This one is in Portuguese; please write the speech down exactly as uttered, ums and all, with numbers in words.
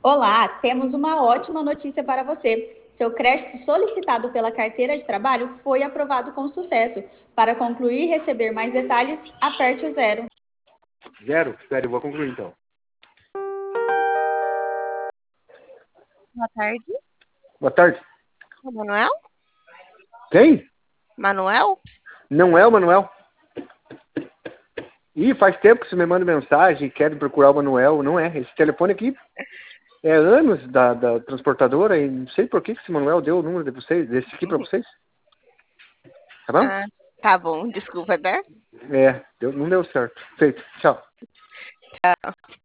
Olá, temos uma ótima notícia para você. Seu crédito solicitado pela carteira de trabalho foi aprovado com sucesso. Para concluir e receber mais detalhes, aperte o zero. Zero? Espera, eu vou concluir então. Boa tarde. Boa tarde. O Manuel? Quem? Manuel? Não é o Manuel? Ih, faz tempo que você me manda mensagem, quer procurar o Manuel. Não é. Esse telefone aqui é anos da, da transportadora e não sei por que que esse Manuel deu o número de vocês, desse aqui pra vocês. Tá bom? Ah, tá bom. Desculpa, tá? É, deu, não deu certo. Feito. Tchau. Tchau.